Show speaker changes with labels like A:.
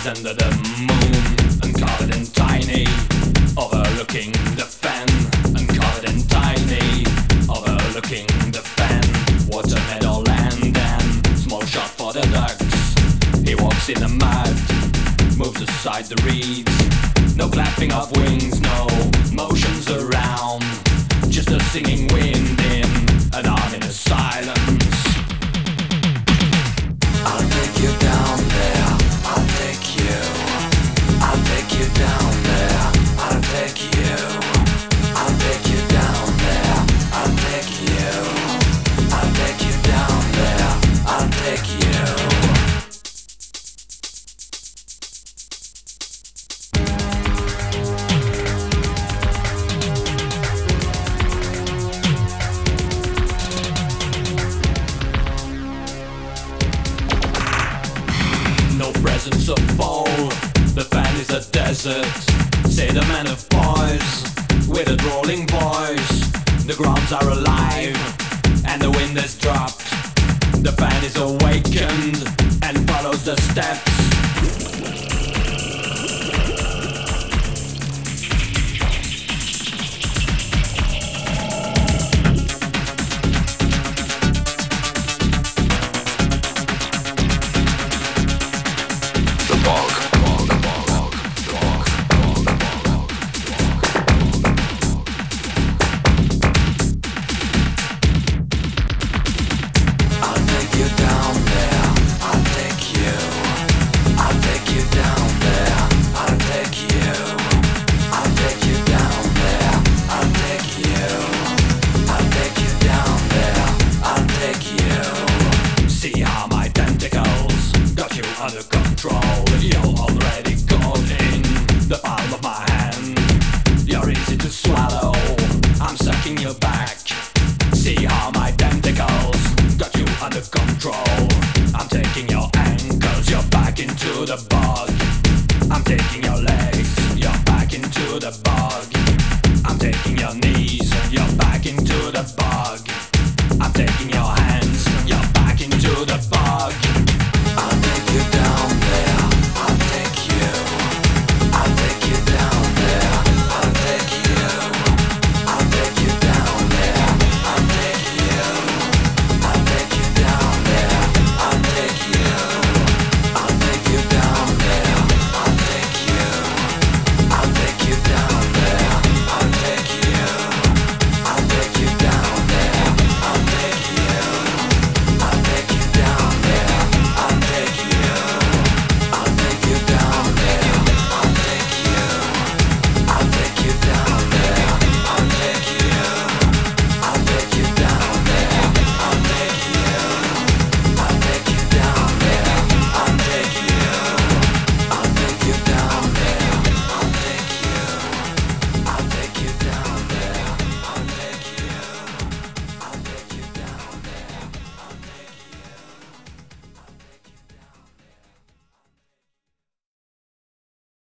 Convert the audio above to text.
A: under the moon, uncovered and tiny, overlooking the fen, uncovered and tiny, overlooking the fen. Water meadowland and small shot for the ducks. He walks in the mud, moves aside the reeds. No clapping of wings, no motions around, just a singing wind in an ominous silence.
B: I'll take you down there, I'll take you. I'll take you down there, I'll take you. I'll take you down there, I'll take you. I'll take you down there, I'll take you.
A: No presence of fall, the fan is a desert. Say the man of poise, with a drawling voice. The grounds are alive, and the wind has dropped. The fan is awakened, and follows the steps. Under control, you're already caught in the palm of my hand. You're easy to swallow, I'm sucking you back. See how my tentacles got you under control. I'm taking your ankles, you're back into the bog. I'm taking your legs, you're back into the bog. I'm taking your knees, you're back into the bog.